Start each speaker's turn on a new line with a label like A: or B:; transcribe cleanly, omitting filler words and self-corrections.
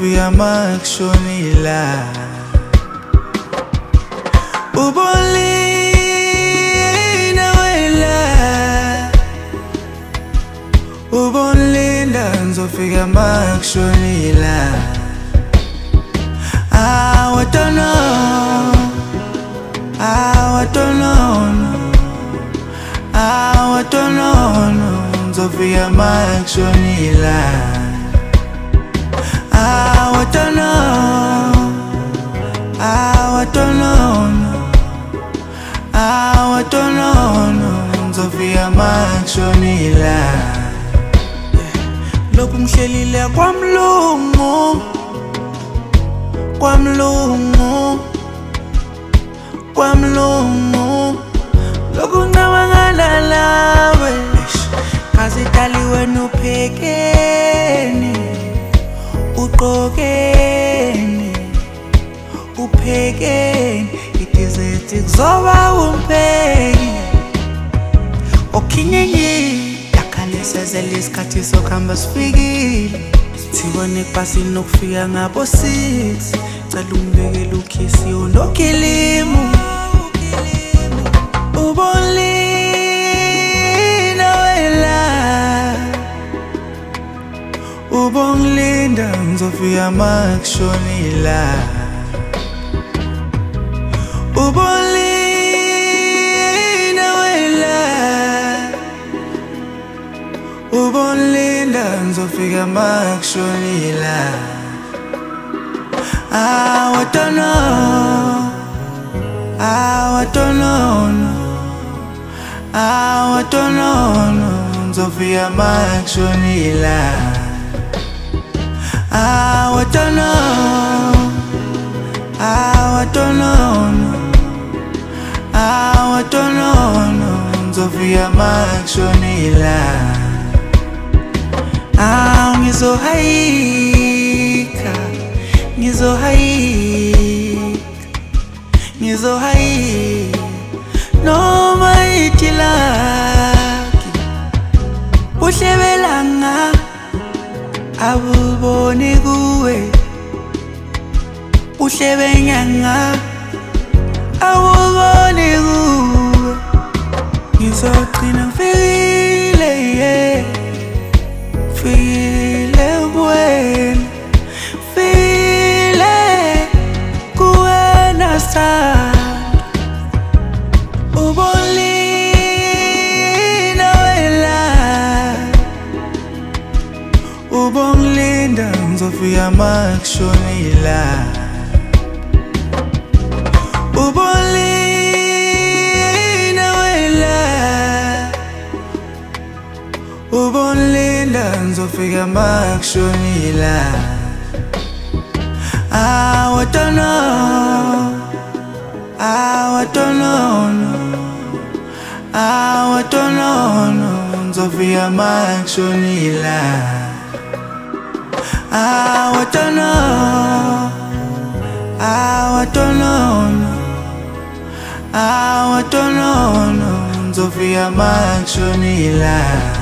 A: ngizofika makushonila. Ubonlinda wela, ubonlinda ngizofika makushonila. I don't know, I don't know, ngizofika makushonila. I don't know, ngizofika makushonila. Lokhu ngihlelile kwamlungu, lokhu ngicabangana nawe, ngazidaliwe nuphekeni, uqokeni, uphekeni, idizethi kuzoba umpheki. Okhinyenyi yakhalesezela isikhathi sokuhamba sifikile, sibone kubhasini nokufika ngabo 6. Cala ungibekele ukhisi unokhilimu. Ubonlinda wela, ubonlinda ngizofika makushonila. Ubonlinda wela, ubonlinda ngizofika makushonila. I don't know, ngizofika makushonila. I don't know, ngizofika makushonila. Ngizohayika noma itilaki, buhle belanga abuboni kuwe, buhle benyanga abuboni kuwe. Ngizogcina ngifikile, yeah, fikile kuwena, fikile kuwena sithando. Ubonlinda wela, ubonlinda ngizofika makushonila. Ubonlinda wela, ubonlinda ngizofika makushonila. I don't know, ngizofika makushonila. I don't know, ngizofika makushonila.